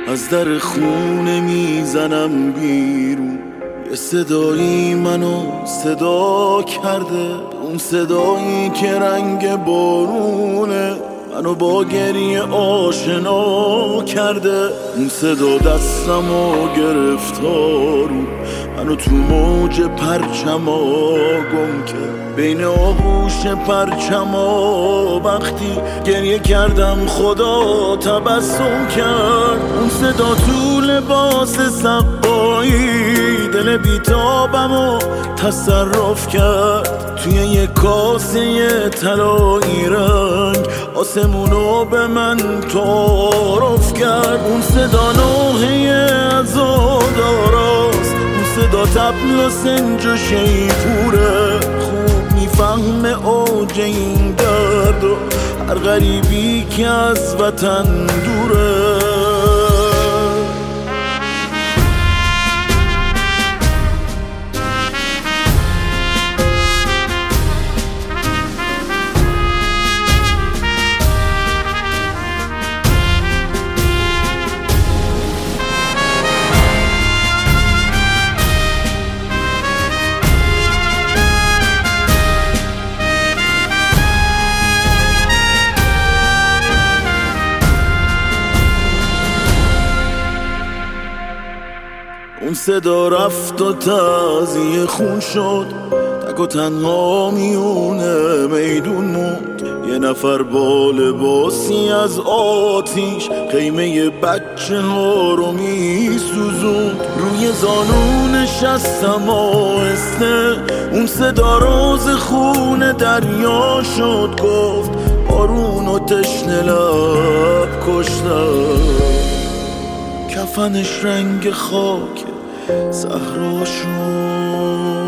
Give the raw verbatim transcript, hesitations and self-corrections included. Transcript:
از در خونه میزنم بیرون. یه صدایی منو صدا کرده، اون صدایی که رنگ بارونه منو با گریه آشنا کرده. اون صدا دستمو گرفتارو منو تو موج پرچما گم کرد، بین آغوش پرچما وقتی گریه کردم خدا تبسم کرد. اون صدا تو لباس سقایی دل بیتابمو تصرف کرد، توی یه کاسه طلایی رنگ آسمونو به من تعارف کرد. اون صدا نوحه عزاداراست، اون صدا طبل و سنج و شیپوره، خوب میفهمه اوج این درد و هر غریبی که از وطن دوره. اون صدا رفت و تازیه خون شد، تک و تنها میونه میدون موند. یه نفر با لباسی از آتیش خیمه بچه ها رو میسوزوند، روی زانو نشستم آهسته. اون صدا راز خون دریا شد، گفت بارون و تشنه لب کشتم. کفنش رنگ خاک صحرا شد.